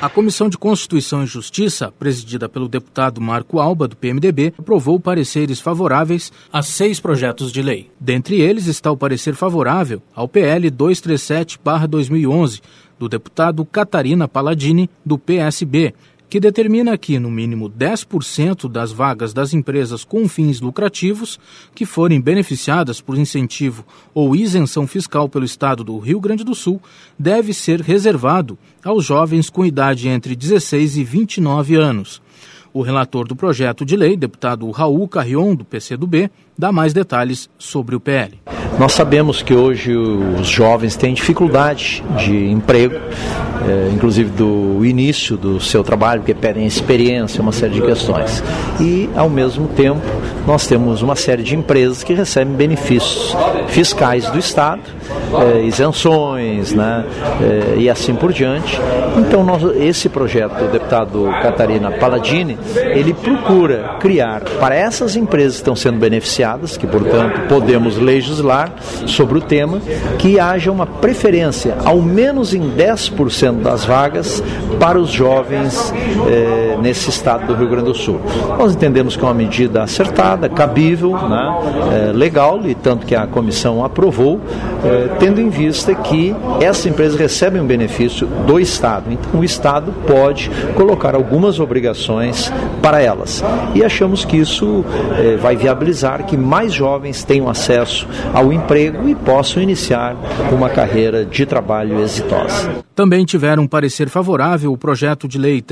A Comissão de Constituição e Justiça, presidida pelo deputado Marco Alba, do PMDB, aprovou pareceres favoráveis a 6 projetos de lei. Dentre eles está o parecer favorável ao PL 237/2011, do deputado Catarina Palladini, do PSB, que determina que, no mínimo 10% das vagas das empresas com fins lucrativos que forem beneficiadas por incentivo ou isenção fiscal pelo Estado do Rio Grande do Sul deve ser reservado aos jovens com idade entre 16 e 29 anos. O relator do projeto de lei, deputado Raul Carrion, do PCdoB, dá mais detalhes sobre o PL. Nós sabemos que hoje os jovens têm dificuldade de emprego, inclusive do início do seu trabalho, porque pedem experiência, uma série de questões. E, ao mesmo tempo, nós temos uma série de empresas que recebem benefícios fiscais do Estado, isenções, né, e assim por diante. Então, esse projeto do deputado Catarina Palladini, ele procura criar para essas empresas que estão sendo beneficiadas, que, portanto, podemos legislar sobre o tema, que haja uma preferência, ao menos em 10% das vagas, para os jovens nesse estado do Rio Grande do Sul. Nós entendemos que é uma medida acertada, cabível, né, legal, e tanto que a comissão aprovou, tendo em vista que essas empresas recebem um benefício do Estado. Então, o Estado pode colocar algumas obrigações para elas. E achamos que isso vai viabilizar que mais jovens tenham acesso ao emprego e possam iniciar uma carreira de trabalho exitosa. Também tiveram parecer favorável o projeto de lei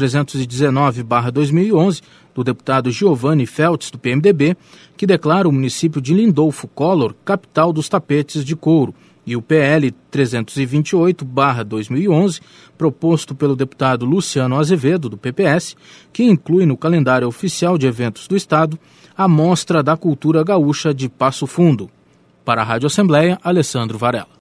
319/2011 do deputado Giovanni Feltz, do PMDB, que declara o município de Lindolfo Collor capital dos tapetes de couro, e o PL 328/2011, proposto pelo deputado Luciano Azevedo, do PPS, que inclui no calendário oficial de eventos do Estado a Mostra da Cultura Gaúcha de Passo Fundo. Para a Rádio Assembleia, Alessandro Varela.